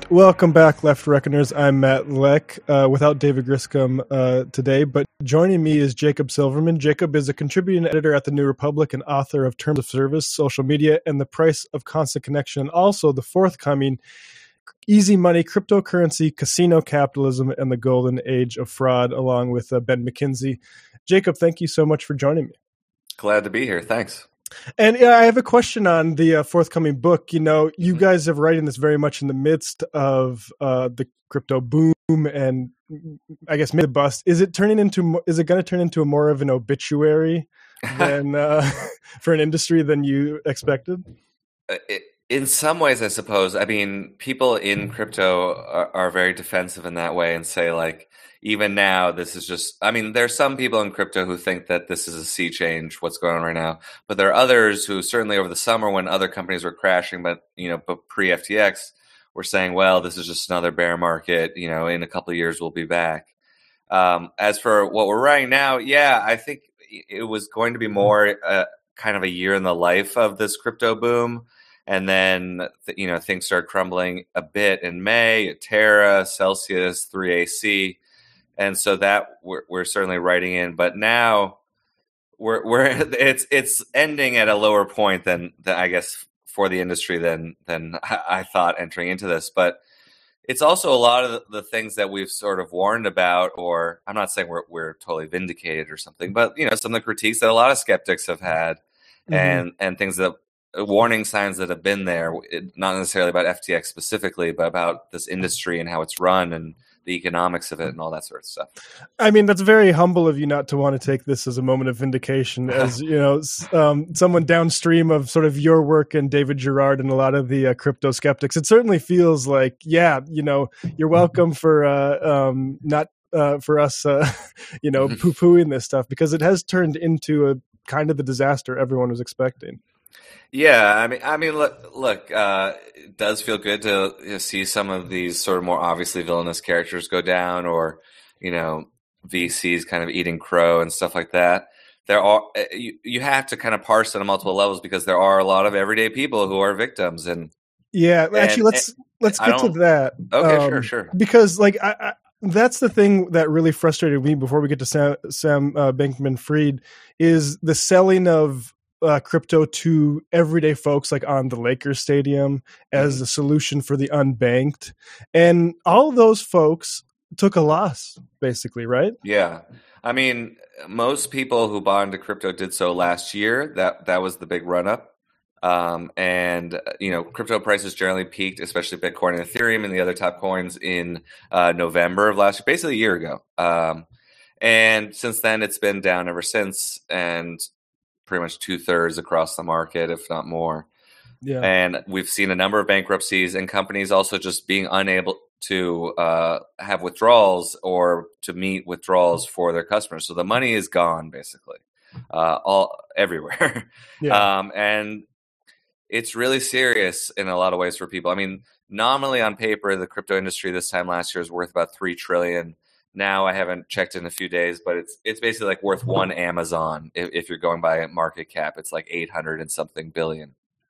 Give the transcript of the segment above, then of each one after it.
Welcome back, Left Reckoners. I'm Matt Leck, without David Griscom today, but joining me is Jacob Silverman. Jacob is a contributing editor at The New Republic and author of Terms of Service, Social Media, and the Price of Constant Connection, and also the forthcoming Easy Money, Cryptocurrency, Casino Capitalism, and the Golden Age of Fraud, along with Ben McKinsey. Jacob, thank you so much for joining me. Glad to be here. Thanks. And I have a question on the forthcoming book. You know, you guys are writing this very much in the midst of the crypto boom and I guess mid bust. Is it going to turn into more of an obituary than for an industry than you expected? In some ways, I suppose. I mean, people in crypto are very defensive in that way and say, like, even now, this is just, I mean, there's some people in crypto who think that this is a sea change, what's going on right now. But there are others who certainly over the summer when other companies were crashing, but pre-FTX, were saying, well, this is just another bear market. You know, in a couple of years, we'll be back. As for what we're writing now, yeah, I think it was going to be more kind of a year in the life of this crypto boom. And then, things started crumbling a bit in May, Terra, Celsius, 3AC. And so that we're certainly writing in, but now it's ending at a lower point than I guess for the industry than I thought entering into this. But it's also a lot of the things that we've sort of warned about, or I'm not saying we're totally vindicated or something, but some of the critiques that a lot of skeptics have had, and things that warning signs that have been there, not necessarily about FTX specifically, but about this industry and how it's run and the economics of it and all that sort of stuff. I mean, that's very humble of you not to want to take this as a moment of vindication, as someone downstream of sort of your work and David Gerard and a lot of the crypto skeptics. It certainly feels like, you're welcome for not for us, poo-pooing this stuff, because it has turned into a kind of the disaster everyone was expecting. Yeah, I mean, look, it does feel good to see some of these sort of more obviously villainous characters go down, or VCs kind of eating crow and stuff like that. There are you have to kind of parse it on multiple levels, because there are a lot of everyday people who are victims, and actually, let's get to that. Okay, sure. Because that's the thing that really frustrated me before we get to Sam Bankman-Fried is the selling of crypto to everyday folks, like on the Lakers stadium, as a solution for the unbanked, and all those folks took a loss, basically, right? Yeah, I mean, most people who bought into crypto did so last year. That was the big run up, and crypto prices generally peaked, especially Bitcoin and Ethereum and the other top coins, in November of last year, basically a year ago. And since then, it's been down ever since, and pretty much 2/3 across the market, if not more. Yeah. And we've seen a number of bankruptcies and companies also just being unable to have withdrawals or to meet withdrawals for their customers. So the money is gone, basically, everywhere. Yeah. And it's really serious in a lot of ways for people. I mean, nominally on paper, the crypto industry this time last year is worth about $3 trillion. Now I haven't checked in a few days, but it's basically like worth one Amazon. If you're going by market cap, it's like 800 and something billion.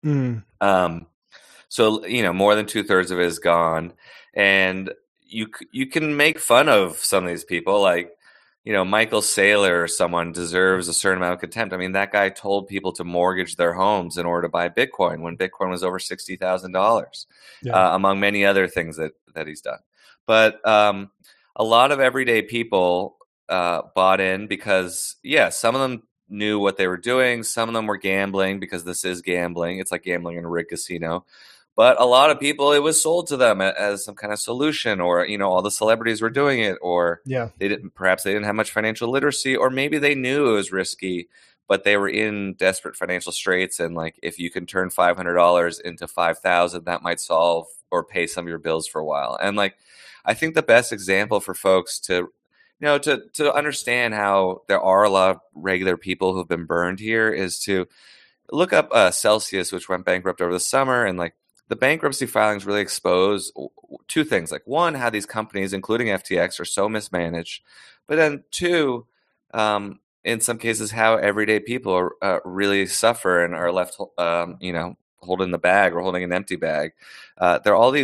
So more than 2/3 of it is gone, and you can make fun of some of these people, like Michael Saylor or someone deserves a certain amount of contempt. I mean, that guy told people to mortgage their homes in order to buy Bitcoin when Bitcoin was over $60,000, among many other things that he's done. But a lot of everyday people bought in because, some of them knew what they were doing. Some of them were gambling because this is gambling. It's like gambling in a rigged casino. But a lot of people, it was sold to them as some kind of solution, or, all the celebrities were doing it, or perhaps they didn't have much financial literacy, or maybe they knew it was risky, but they were in desperate financial straits. And like, if you can turn $500 into $5,000, that might solve or pay some of your bills for a while. And like, I think the best example for folks to understand how there are a lot of regular people who've been burned here is to look up Celsius, which went bankrupt over the summer. And like, the bankruptcy filings really expose two things. Like, one, how these companies, including FTX, are so mismanaged. But then two, in some cases, how everyday people really suffer and are left, holding the bag or holding an empty bag. There are all these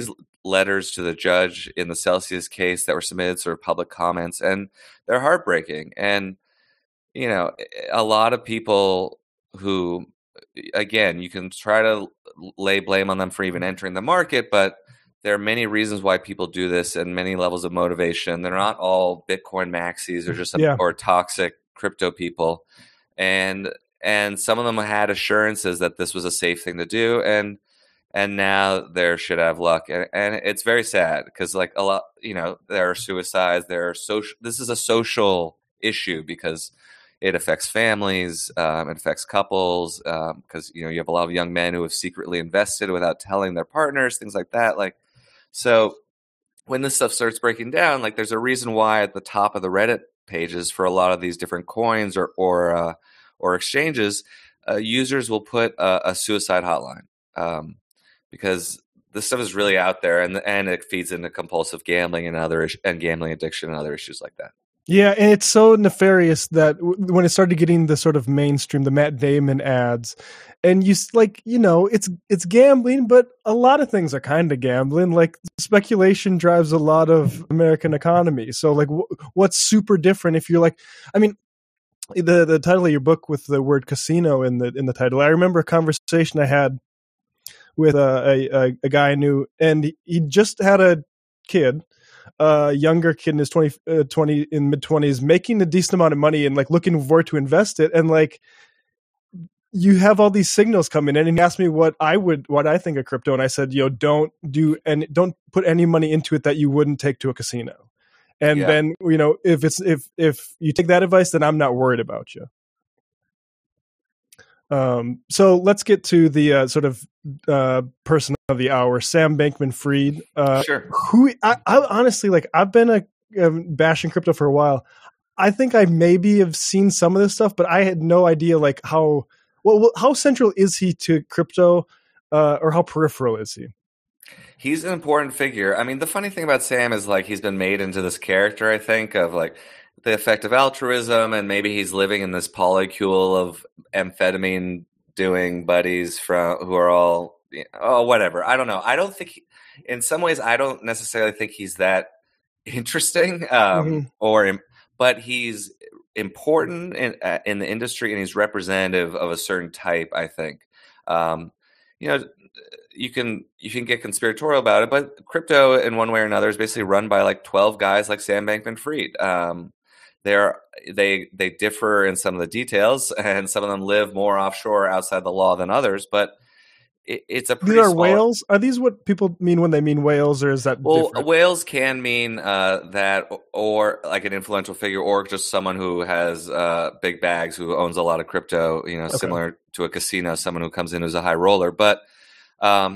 letters to the judge in the Celsius case that were submitted, sort of public comments, and they're heartbreaking. And, you know, a lot of people who, again, you can try to lay blame on them for even entering the market, but there are many reasons why people do this and many levels of motivation. They're not all Bitcoin maxis or just or toxic crypto people. And some of them had assurances that this was a safe thing to do. And now they're shit out of luck. And it's very sad because, like, a lot, you know, there are suicides, this is a social issue because it affects families, it affects couples, because, you know, you have a lot of young men who have secretly invested without telling their partners, things like that. Like, so when this stuff starts breaking down, like, there's a reason why at the top of the Reddit pages for a lot of these different coins or exchanges, users will put a suicide hotline, because this stuff is really out there, and it feeds into compulsive gambling and gambling addiction and other issues like that. Yeah, and it's so nefarious that when it started getting the sort of mainstream, the Matt Damon ads, and it's gambling, but a lot of things are kind of gambling. Like, speculation drives a lot of American economy. So, like, what's super different if you're like, I mean, the title of your book with the word casino in the title. I remember a conversation I had with a guy I knew, and he just had a kid. Younger kid in his 20 in mid-20s, making a decent amount of money and, like, looking forward to invest it. And, like, you have all these signals coming in, and he asked me what I think of crypto. And I said, don't put any money into it that you wouldn't take to a casino. And then, if you take that advice, then I'm not worried about you. So let's get to the sort of person of the hour, Sam Bankman-Fried. Sure. Who I honestly, like, I've been bashing crypto for a while. I think I maybe have seen some of this stuff, but I had no idea, like, how central is he to crypto, or how peripheral is he? He's an important figure. I mean, the funny thing about Sam is, like, he's been made into this character, I think, of, like, the effect of altruism, and maybe he's living in this polycule of amphetamine doing buddies who are all, whatever. I don't know. I don't think in some ways, I don't necessarily think he's that interesting, but he's important in the industry, and he's representative of a certain type, I think. You can get conspiratorial about it, but crypto in one way or another is basically run by, like, 12 guys like Sam Bankman-Fried. They differ in some of the details, and some of them live more offshore outside the law than others, but it's a pretty These are whales? Are these what people mean when they mean whales, or is that different? Whales can mean that, or like an influential figure, or just someone who has big bags, who owns a lot of crypto, similar to a casino, someone who comes in as a high roller. But I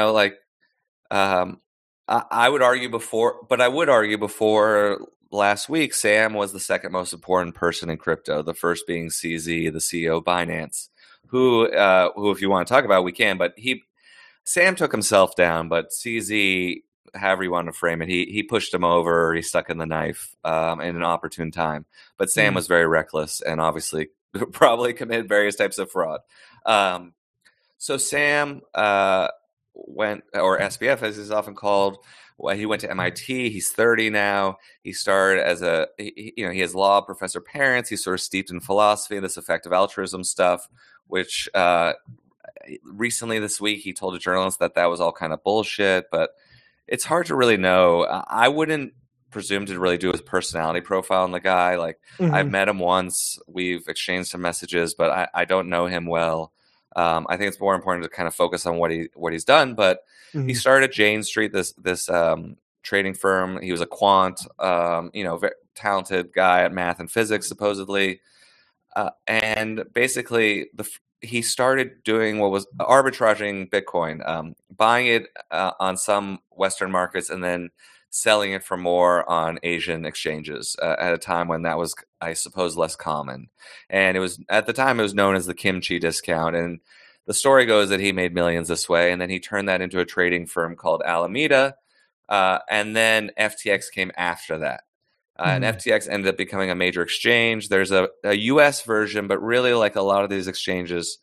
would argue before last week, Sam was the second most important person in crypto, the first being CZ, the CEO of Binance, who if you want to talk about, we can, but Sam took himself down, but CZ, however you want to frame it, he pushed him over, he stuck in the knife in an opportune time. But Sam was very reckless and obviously probably committed various types of fraud. So Sam went, or SBF as he's often called, he went to MIT. He's 30 now. He started as he has law professor parents. He's sort of steeped in philosophy, this effective altruism stuff, which recently this week he told a journalist that was all kind of bullshit, but it's hard to really know. I wouldn't presume to really do his personality profile on the guy. Like, I've met him once. We've exchanged some messages, but I don't know him well. I think it's more important to kind of focus on what he's done, but he started Jane Street, this trading firm. He was a quant, very talented guy at math and physics, supposedly. And basically, he started doing what was arbitraging Bitcoin, buying it on some Western markets and then selling it for more on Asian exchanges at a time when that was, I suppose, less common. And at the time, it was known as the kimchi discount. And the story goes that he made millions this way, and then he turned that into a trading firm called Alameda, and then FTX came after that. And FTX ended up becoming a major exchange. There's a US version, but really, like a lot of these exchanges,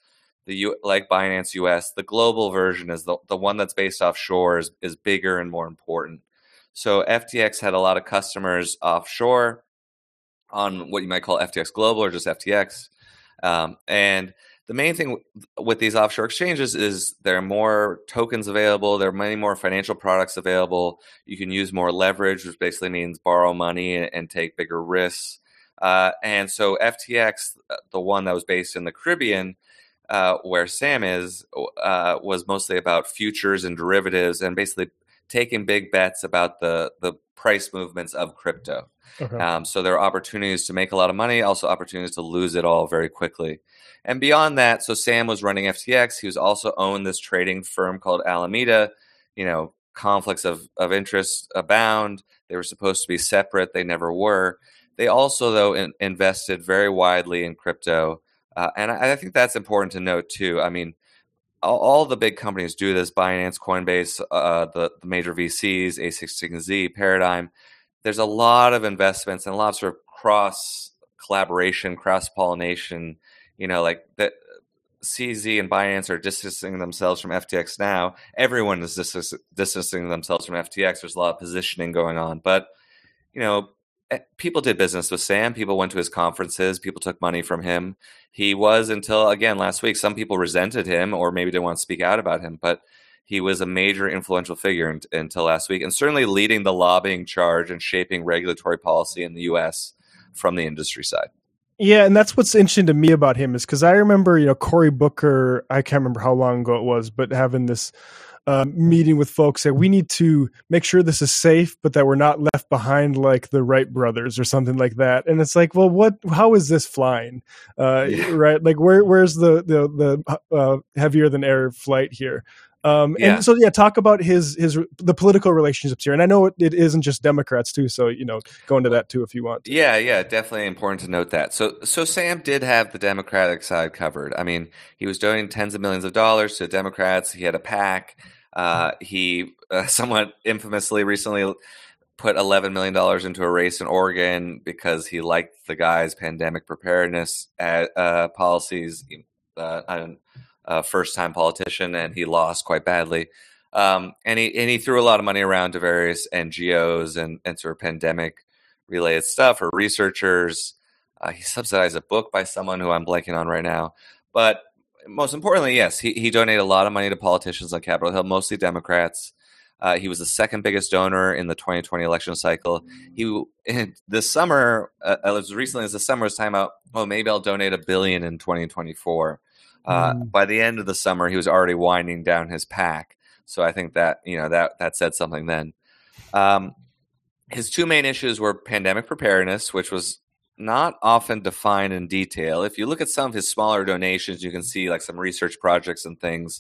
like Binance US, the global version is the one that's based offshore is bigger and more important. So FTX had a lot of customers offshore on what you might call FTX Global or just FTX. And the main thing with these offshore exchanges is there are more tokens available. There are many more financial products available. You can use more leverage, which basically means borrow money and take bigger risks. And so FTX, the one that was based in the Caribbean, where Sam is, was mostly about futures and derivatives and basically taking big bets about the price movements of crypto. Okay. So there are opportunities to make a lot of money, also opportunities to lose it all very quickly. And beyond that, so Sam was running FTX. He was also owned this trading firm called Alameda. Conflicts of interest abound. They were supposed to be separate. They never were. They also, though, invested very widely in crypto. And I think that's important to note, too. I mean, all the big companies do this. Binance, Coinbase, the major VCs, A16Z, Paradigm. There's a lot of investments and a lot of sort of cross collaboration, cross pollination. Like that, CZ and Binance are distancing themselves from FTX now. Everyone is distancing themselves from FTX. There's a lot of positioning going on, but people did business with Sam. People went to his conferences. People took money from him. He was, until again last week, some people resented him or maybe didn't want to speak out about him, but he was a major influential figure until last week, and certainly leading the lobbying charge and shaping regulatory policy in the U.S. from the industry side. Yeah, and that's what's interesting to me about him is because I remember, Cory Booker, I can't remember how long ago it was, but having this meeting with folks that we need to make sure this is safe, but that we're not left behind like the Wright brothers or something like that. And it's like, well, how is this flying? Right? Like where's the heavier than air flight here? And so, talk about the political relationships here. And I know it isn't just Democrats too. So, go into that too, if you want to. Yeah. Definitely important to note that. So Sam did have the Democratic side covered. I mean, he was donating tens of millions of dollars to Democrats. He had a PAC. He somewhat infamously recently put $11 million into a race in Oregon because he liked the guy's pandemic preparedness policies. First-time politician, and he lost quite badly. And he threw a lot of money around to various NGOs and sort of pandemic-related stuff or researchers. He subsidized a book by someone who I'm blanking on right now. But most importantly, yes, he donated a lot of money to politicians on Capitol Hill, mostly Democrats. He was the second biggest donor in the 2020 election cycle. This summer, as recently as the summer, was time out, maybe I'll donate $1 billion in 2024. By the end of the summer, he was already winding down his PAC. So I think that that said something then. His two main issues were pandemic preparedness, which was not often defined in detail. If you look at some of his smaller donations, you can see like some research projects and things,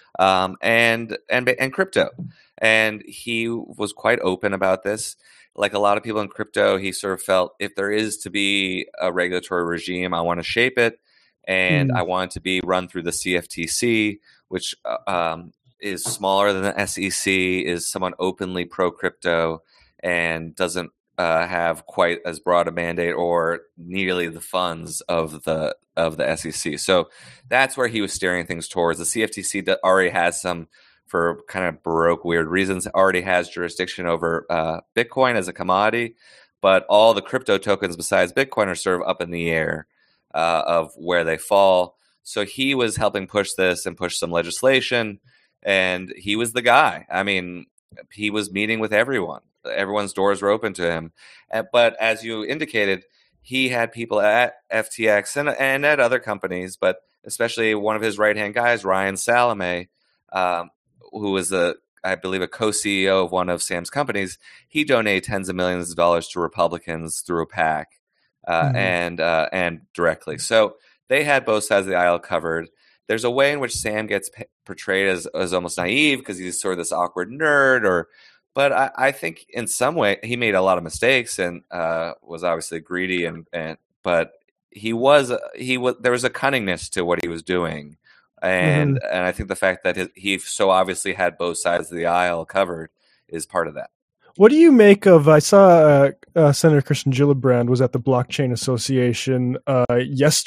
and crypto. And he was quite open about this. Like a lot of people in crypto, he sort of felt if there is to be a regulatory regime, I want to shape it. And I want it to be run through the CFTC, which is smaller than the SEC, is somewhat openly pro-crypto, and doesn't have quite as broad a mandate or nearly the funds of the SEC. So that's where he was steering things towards. The CFTC that already has some, for kind of Baroque weird reasons, already has jurisdiction over Bitcoin as a commodity, but all the crypto tokens besides Bitcoin are sort of up in the air of where they fall. So he was helping push this and push some legislation, and he was the guy. I mean, he was meeting with everyone. Everyone's doors were open to him. But as you indicated, he had people at FTX and at other companies, but especially one of his right-hand guys, Ryan Salame, who was I believe a co-CEO of one of Sam's companies. He donated tens of millions of dollars to Republicans through a PAC. And directly. So they had both sides of the aisle covered. There's a way in which Sam gets portrayed as almost naive because he's sort of this awkward nerd, but I think in some way he made a lot of mistakes and was obviously greedy but there was a cunningness to what he was doing. And I think the fact that he so obviously had both sides of the aisle covered is part of that. What do you make of? I saw Senator Kirsten Gillibrand was at the Blockchain Association yesterday.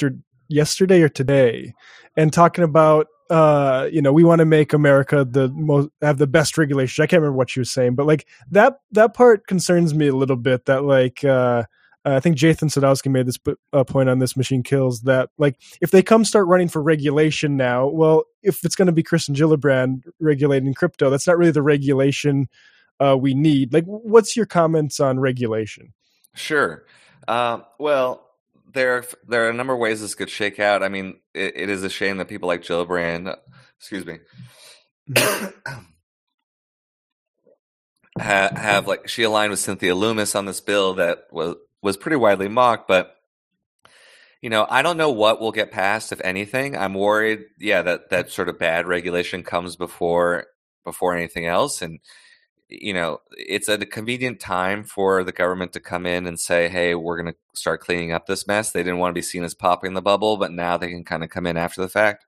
yesterday or today, and talking about we want to make America have the best regulations. I can't remember what she was saying, but like that part concerns me a little bit. That I think Jathan Sadowski made this point on This Machine Kills, that like if they start running for regulation now, well, if it's going to be Kirsten Gillibrand regulating crypto, that's not really the regulation we need. Like, what's your comments on regulation? Sure. Well, there are a number of ways this could shake out. I mean, it is a shame that people like Gillibrand, excuse me, have like, she aligned with Cynthia Loomis on this bill that was pretty widely mocked, but I don't know what will get passed, if anything. I'm worried, that sort of bad regulation comes before anything else, and it's a convenient time for the government to come in and say, hey, we're going to start cleaning up this mess. They didn't want to be seen as popping the bubble, but now they can kind of come in after the fact.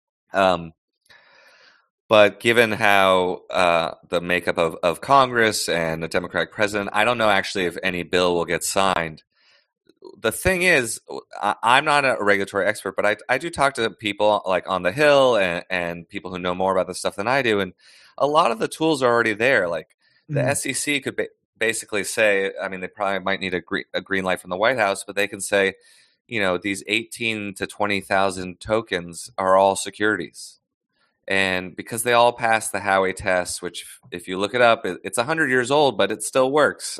But given how the makeup of Congress and the Democratic president, I don't know actually if any bill will get signed. The thing is, I'm not a regulatory expert, but I do talk to people like on the Hill and people who know more about this stuff than I do. And a lot of the tools are already there. Like the SEC could basically say, I mean, they probably might need a green light from the White House, but they can say, these 18 to 20,000 tokens are all securities. And because they all pass the Howey test, which if you look it up, it's 100 years old, but it still works.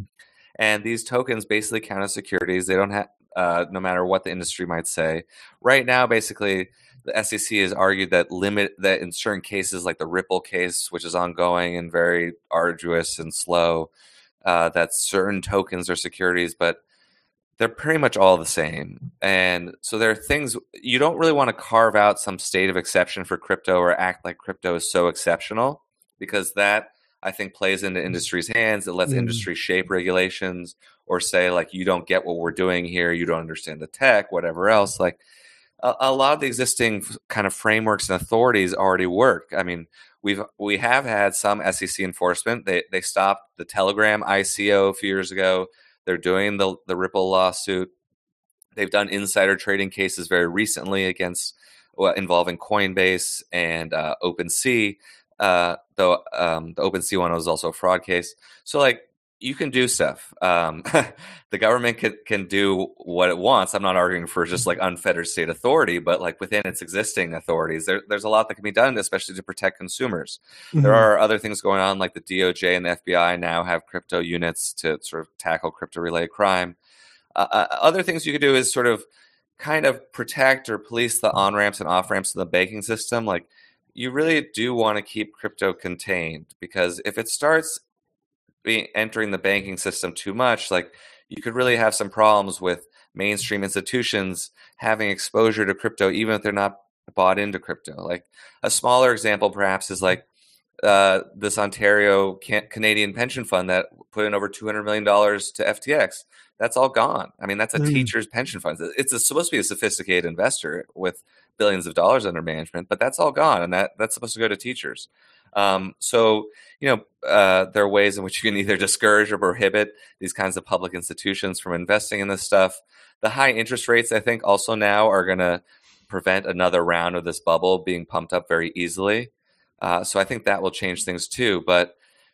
And these tokens basically count as securities. They don't have, no matter what the industry might say. Right now, basically, the SEC has argued that in certain cases, like the Ripple case, which is ongoing and very arduous and slow, that certain tokens are securities, but they're pretty much all the same. And so there are things you don't really want to carve out some state of exception for crypto or act like crypto is so exceptional, because that, I think, plays into industry's hands. It lets industry shape regulations or say, like, you don't get what we're doing here. You don't understand the tech, whatever else. Like a lot of the existing kind of frameworks and authorities already work. I mean, we have had some SEC enforcement. They stopped the Telegram ICO a few years ago. They're doing the Ripple lawsuit. They've done insider trading cases very recently involving Coinbase and OpenSea. Though the OpenSea one was also a fraud case. So like, you can do stuff. The government can do what it wants. I'm not arguing for just like unfettered state authority, but like within its existing authorities, there's a lot that can be done, especially to protect consumers. There are other things going on, like the DOJ and the FBI now have crypto units to sort of tackle crypto-related crime. Other things you could do is sort of kind of protect or police the on-ramps and off-ramps in the banking system. Like, you really do want to keep crypto contained, because if it starts entering the banking system too much, like, you could really have some problems with mainstream institutions having exposure to crypto, even if they're not bought into crypto. Like, a smaller example perhaps is like this Ontario Canadian pension fund that put in over $200 million to FTX. That's all gone. I mean, that's a teacher's pension fund. It's supposed to be a sophisticated investor with billions of dollars under management, but that's all gone, and that's supposed to go to teachers. So there are ways in which you can either discourage or prohibit these kinds of public institutions from investing in this stuff. The high interest rates, I think, also now are going to prevent another round of this bubble being pumped up very easily. So I think that will change things too. But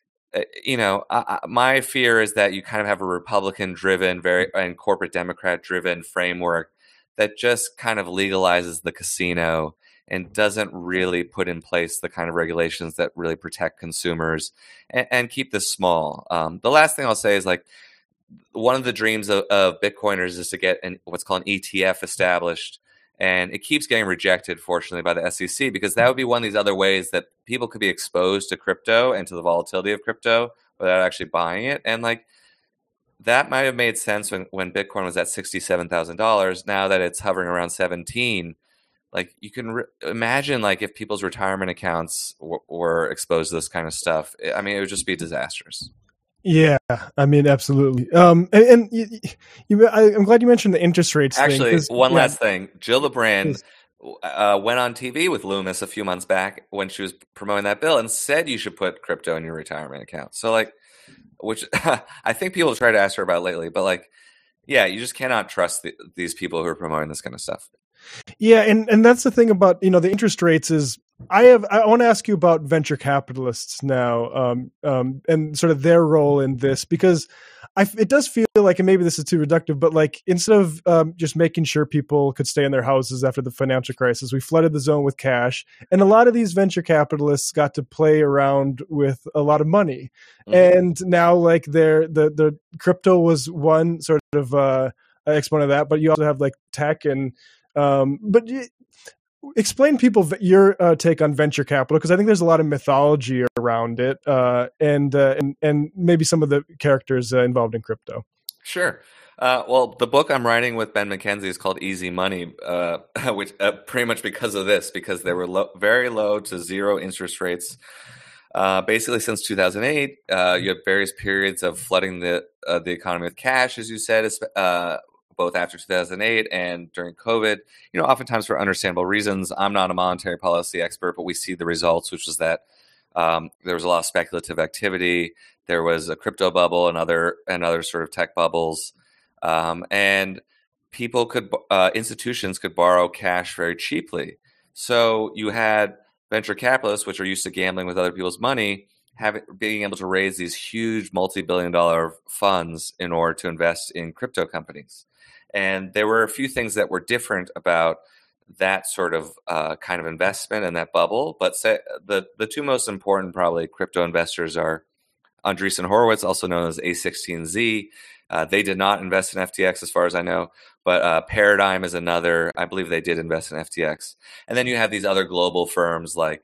my fear is that you kind of have a Republican-driven, and corporate Democrat-driven framework that just kind of legalizes the casino and doesn't really put in place the kind of regulations that really protect consumers and keep this small. The last thing I'll say is, like, one of the dreams of Bitcoiners is to get what's called an ETF established. And it keeps getting rejected, fortunately, by the SEC, because that would be one of these other ways that people could be exposed to crypto and to the volatility of crypto without actually buying it. And like, that might have made sense when Bitcoin was at $67,000. Now that it's hovering around 17, like, you can imagine, like, if people's retirement accounts were exposed to this kind of stuff. I mean, it would just be disastrous. Yeah, I mean, absolutely. I'm glad you mentioned the interest rates. Actually, last thing. Gillibrand went on TV with Loomis a few months back when she was promoting that bill and said you should put crypto in your retirement account. So, like, which I think people try to ask her about lately, but like, Yeah, you just cannot trust these people who are promoting this kind of stuff. Yeah, and that's the thing about the interest rates is I want to ask you about venture capitalists now, and sort of their role in this, because it does feel like, and maybe this is too reductive, but like instead of just making sure people could stay in their houses after the financial crisis, we flooded the zone with cash, and a lot of these venture capitalists got to play around with a lot of money, and now like the crypto was one sort of exponent of that, but you also have like tech and but explain people your take on venture capital, because I think there's a lot of mythology around it, and maybe some of the characters involved in crypto. Sure. Well, the book I'm writing with Ben McKenzie is called Easy Money, which pretty much because of this, because there were very low to zero interest rates. Basically, since 2008, you have various periods of flooding the economy with cash, as you said, both after 2008 and during COVID, oftentimes for understandable reasons. I'm not a monetary policy expert, but we see the results, which is that there was a lot of speculative activity. There was a crypto bubble and other sort of tech bubbles, and institutions could borrow cash very cheaply. So you had venture capitalists, which are used to gambling with other people's money, being able to raise these huge multi-billion-dollar funds in order to invest in crypto companies. And there were a few things that were different about that sort of kind of investment and that bubble. But the two most important probably crypto investors are Andreessen Horowitz, also known as A16Z. They did not invest in FTX as far as I know, but Paradigm is another. I believe they did invest in FTX. And then you have these other global firms like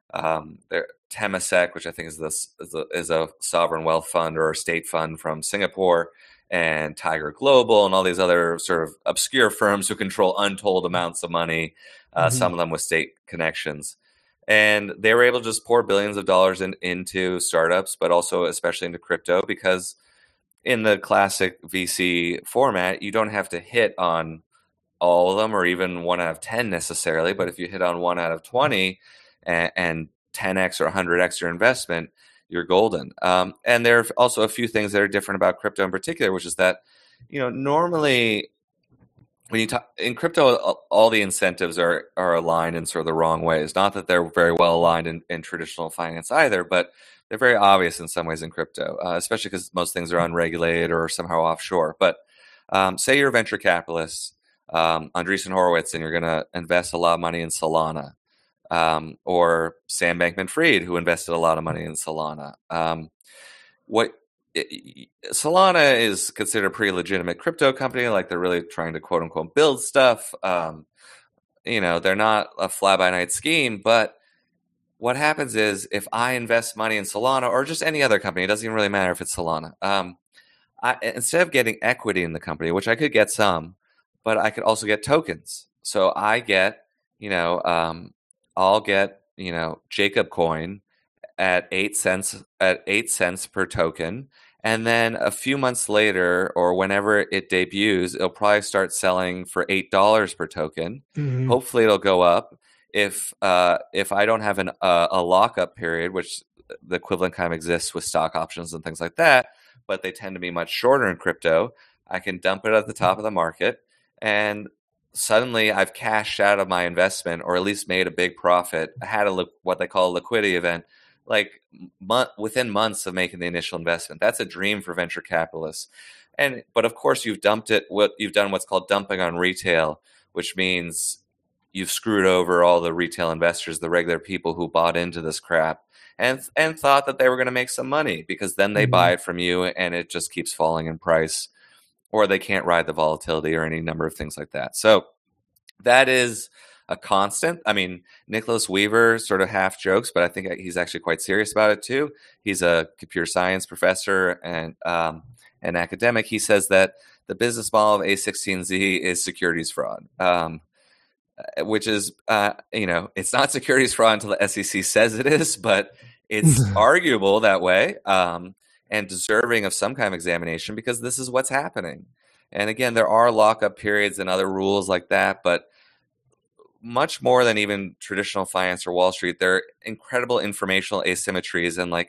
Temasek, which I think is a sovereign wealth fund or a state fund from Singapore, and Tiger Global, and all these other sort of obscure firms who control untold amounts of money, some of them with state connections. And they were able to just pour billions of dollars into startups, but also especially into crypto, because in the classic VC format, you don't have to hit on all of them or even 1 out of 10 necessarily. But if you hit on 1 out of 20 and 10x or 100x your investment, you're golden. And there are also a few things that are different about crypto in particular, which is that, normally when you talk in crypto, all the incentives are aligned in sort of the wrong ways. Not that they're very well aligned in traditional finance either, but they're very obvious in some ways in crypto, especially because most things are unregulated or somehow offshore. But say you're a venture capitalist, Andreessen Horowitz, and you're going to invest a lot of money in Solana. Or Sam Bankman-Fried, who invested a lot of money in Solana. Solana is considered a pretty legitimate crypto company, like they're really trying to quote unquote build stuff. They're not a fly-by-night scheme, but what happens is if I invest money in Solana or just any other company, it doesn't even really matter if it's Solana. Instead of getting equity in the company, which I could get some, but I could also get tokens. So I get, I'll get, Jacob coin at 8 cents per token. And then a few months later, or whenever it debuts, it'll probably start selling for $8 per token. Mm-hmm. Hopefully it'll go up. If I don't have a lockup period, which the equivalent kind of exists with stock options and things like that, but they tend to be much shorter in crypto, I can dump it at the top of the market, and suddenly I've cashed out of my investment, or at least made a big profit. I had what they call a liquidity event, like within months of making the initial investment. That's a dream for venture capitalists. But of course, you've dumped it. You've done what's called dumping on retail, which means you've screwed over all the retail investors, the regular people who bought into this crap and thought that they were going to make some money, because then they buy it from you and it just keeps falling in price, or they can't ride the volatility, or any number of things like that. So that is a constant. I mean, Nicholas Weaver sort of half jokes, but I think he's actually quite serious about it too. He's a computer science professor and an academic. He says that the business model of A16Z is securities fraud, which is, it's not securities fraud until the SEC says it is, but it's arguable that way. And deserving of some kind of examination, because this is what's happening. And again, there are lockup periods and other rules like that, but much more than even traditional finance or Wall Street, there are incredible informational asymmetries, and like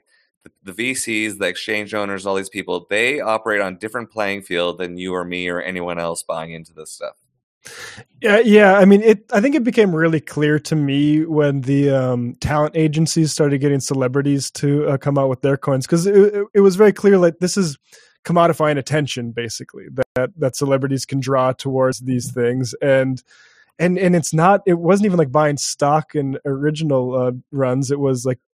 the VCs, the exchange owners, all these people, they operate on a different playing field than you or me or anyone else buying into this stuff. Yeah. I mean, I think it became really clear to me when the talent agencies started getting celebrities to come out with their coins, because it was very clear, like, this is commodifying attention, basically, that celebrities can draw towards these things, and it's not. It wasn't even like buying stock in original runs. It was like,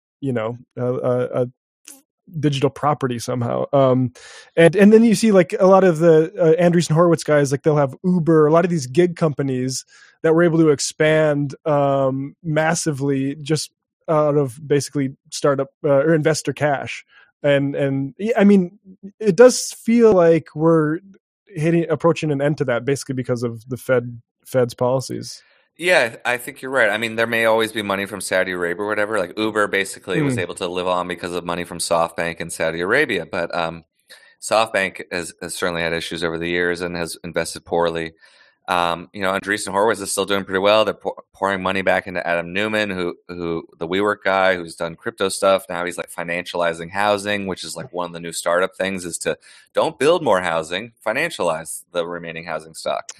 a digital property somehow. And then you see like a lot of the Andreessen Horowitz guys, like they'll have Uber, a lot of these gig companies that were able to expand massively just out of basically startup or investor cash. And I mean, it does feel like we're approaching an end to that, basically because of the Fed's policies. Yeah, I think you're right. I mean, there may always be money from Saudi Arabia or whatever. Like Uber basically was able to live on because of money from SoftBank in Saudi Arabia. But SoftBank has certainly had issues over the years and has invested poorly. Andreessen Horowitz is still doing pretty well. They're pouring money back into Adam Neumann, who the WeWork guy who's done crypto stuff. Now he's like financializing housing, which is like one of the new startup things, is to don't build more housing, financialize the remaining housing stock.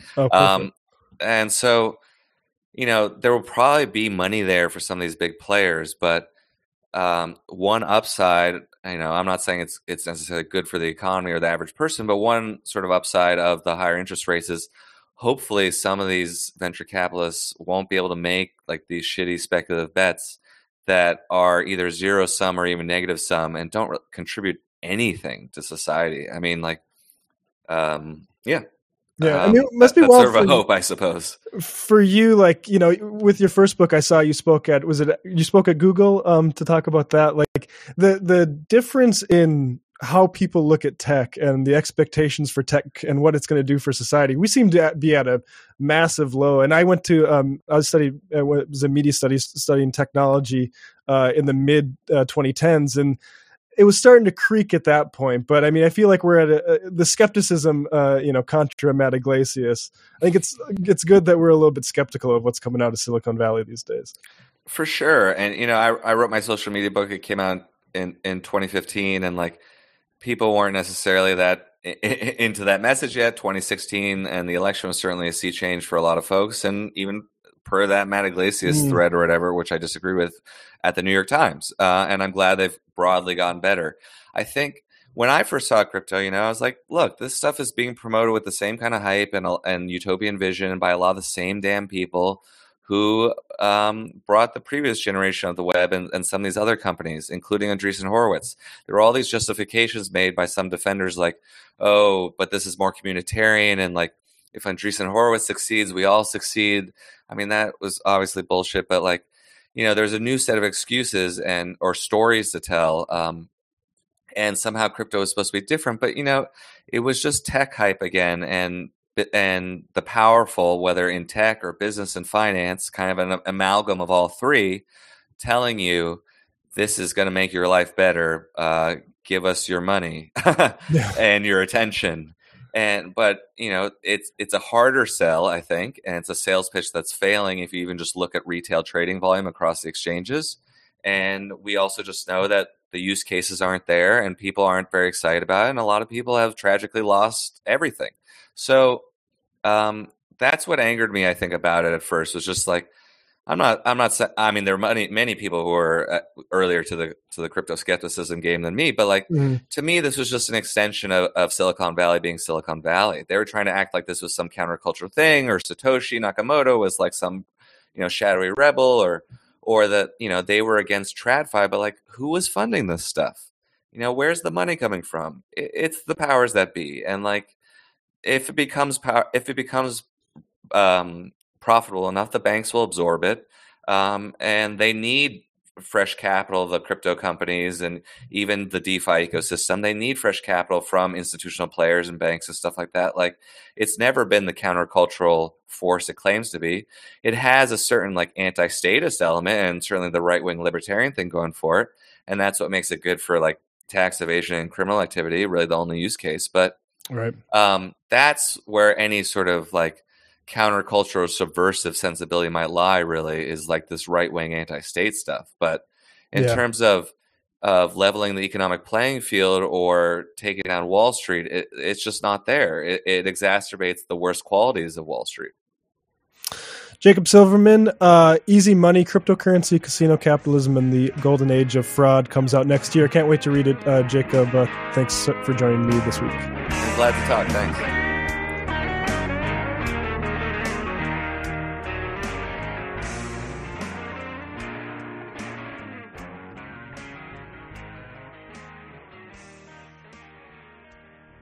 And so, there will probably be money there for some of these big players, but one upside, I'm not saying it's necessarily good for the economy or the average person, but one sort of upside of the higher interest rates is hopefully some of these venture capitalists won't be able to make like these shitty speculative bets that are either zero sum or even negative sum and don't contribute anything to society. I mean, like, yeah. Yeah, I mean, it must be that's sort of a hope, I suppose. For you, like, with your first book, I saw you spoke at Google to talk about that, like the difference in how people look at tech and the expectations for tech and what it's going to do for society. We seem to be at a massive low. And I went to I was a media studies studying technology in the mid 2010s, and it was starting to creak at that point. But I mean, I feel like we're at the skepticism, contra Matt Yglesias. I think it's good that we're a little bit skeptical of what's coming out of Silicon Valley these days. For sure. And, I wrote my social media book. It came out in 2015, and like people weren't necessarily that into that message yet. 2016 and the election was certainly a sea change for a lot of folks. And even per that Matt Yglesias thread or whatever, which I disagree with, at the New York Times. And I'm glad they've broadly gotten better. I think when I first saw crypto, I was like, look, this stuff is being promoted with the same kind of hype and utopian vision by a lot of the same damn people who brought the previous generation of the web and some of these other companies, including Andreessen Horowitz. There were all these justifications made by some defenders like, oh, but this is more communitarian, and like, if Andreessen Horowitz succeeds, we all succeed. I mean, that was obviously bullshit, but like, there's a new set of excuses or stories to tell. And somehow crypto is supposed to be different, but it was just tech hype again. And the powerful, whether in tech or business and finance, kind of an amalgam of all three, telling you this is going to make your life better. Give us your money and your attention. But it's a harder sell, I think, and it's a sales pitch that's failing if you even just look at retail trading volume across the exchanges. And we also just know that the use cases aren't there and people aren't very excited about it, and a lot of people have tragically lost everything. So that's what angered me, I think, about it at first. Was just like, I'm not. I mean, there are many people who were earlier to the crypto skepticism game than me, but like to me, this was just an extension of Silicon Valley being Silicon Valley. They were trying to act like this was some countercultural thing, or Satoshi Nakamoto was like some, shadowy rebel, or that they were against TradFi. But like, who was funding this stuff? Where's the money coming from? It's the powers that be, and like, if it becomes profitable enough, the banks will absorb it, and they need fresh capital. The crypto companies and even the DeFi ecosystem, they need fresh capital from institutional players and banks and stuff like that. Like, it's never been the countercultural force it claims to be. It has a certain like anti-statist element and certainly the right-wing libertarian thing going for it, and that's what makes it good for like tax evasion and criminal activity. Really, the only use case, but right. That's where any sort of like countercultural subversive sensibility might lie, really, is like this right-wing anti-state stuff. But in terms of of leveling the economic playing field or taking down Wall Street, it's just not there. It exacerbates the worst qualities of Wall Street. Jacob Silverman, Easy Money, Cryptocurrency, Casino Capitalism, and the Golden Age of Fraud comes out next year. Can't wait to read it. Jacob, thanks for joining me this week. I'm glad to talk. Thanks.